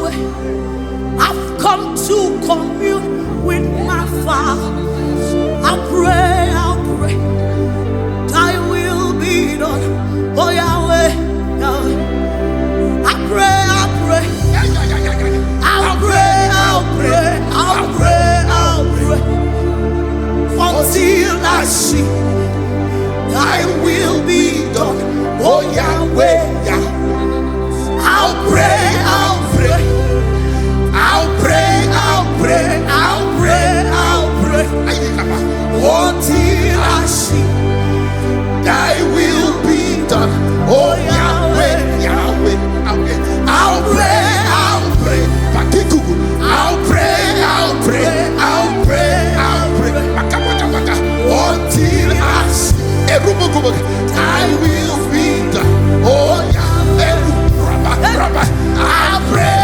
I've come to commune with my Father. I'll pray, thy will be done. Oh Yahweh, Yahweh. I'll pray, until I see thy will be done. Oh Yahweh, Yahweh. I'll pray, until I see thy will be done. Oh Yahweh, Yahweh, Yahweh. I'll pray, until I see thy will be done. Oh Yahweh, I'll pray,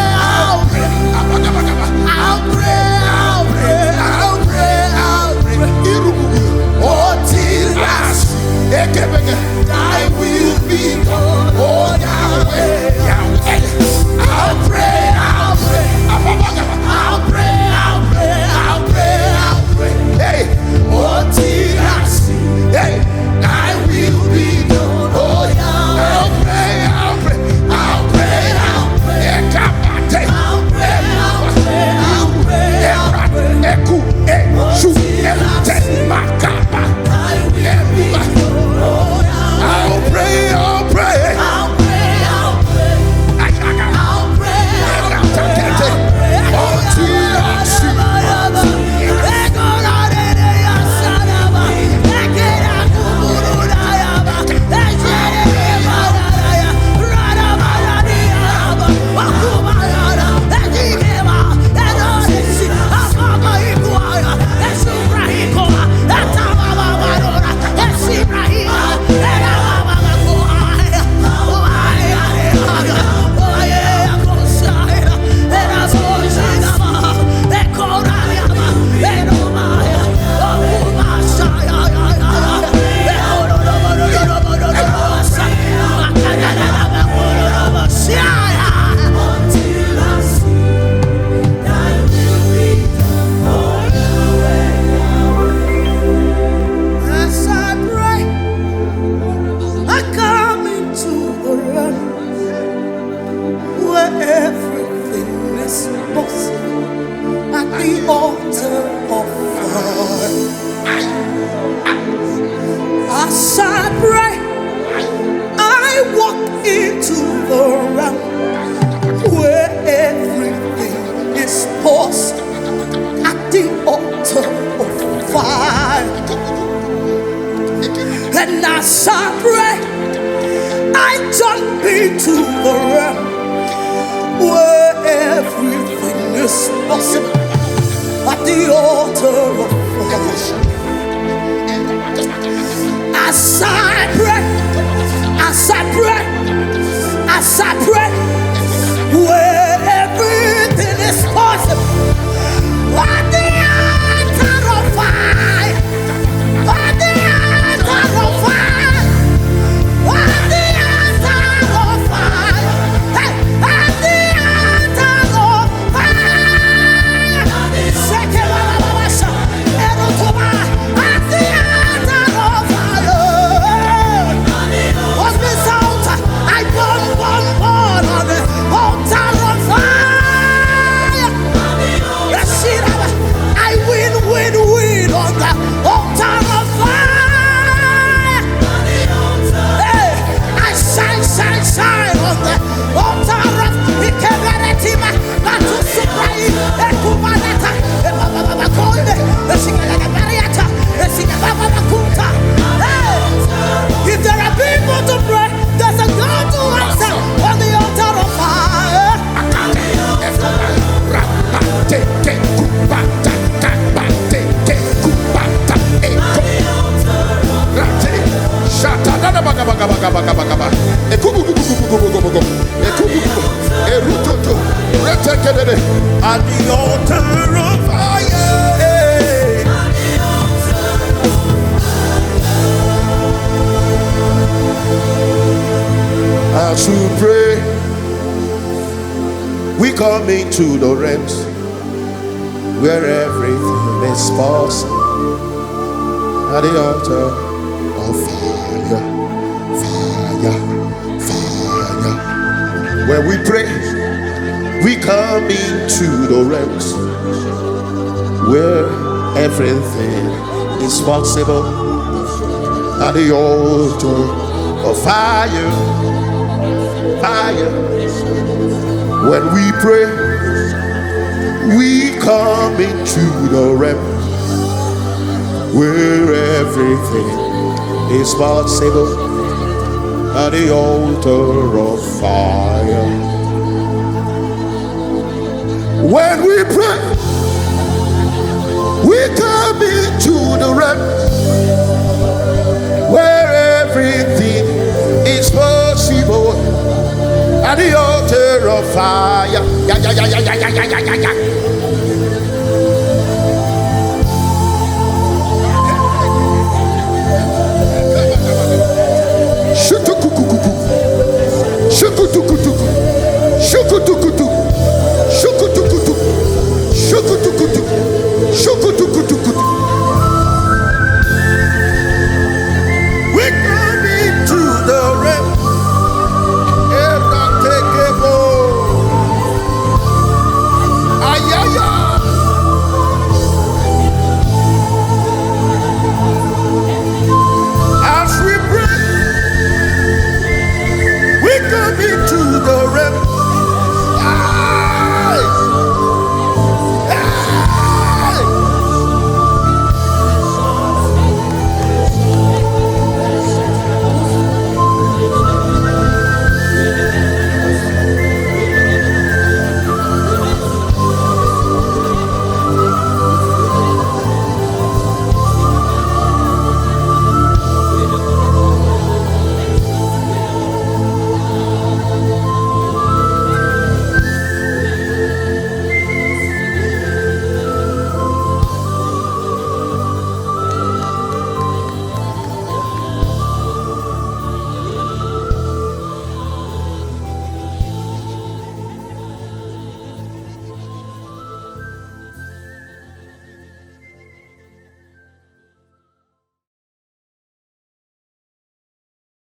until I see thy will be done. Oh Yahweh, Yahweh. I'll pray, hey, until I see, hey, thy will be done. Oh Yahweh, I'll pray, at the altar of fire. As we pray, We come into the realms where everything is possible. At the altar of fire, fire, fire. When we pray, we come into the realms where everything is possible. At the altar of fire, fire. When we pray, we come into the realm where everything is possible. At the altar of fire. When we pray, we come into the realm where everything is possible. At the altar of fire. Yeah, yeah, yeah, yeah, yeah, yeah, yeah, yeah, yeah. Shutukukukuku. Shukutukutu.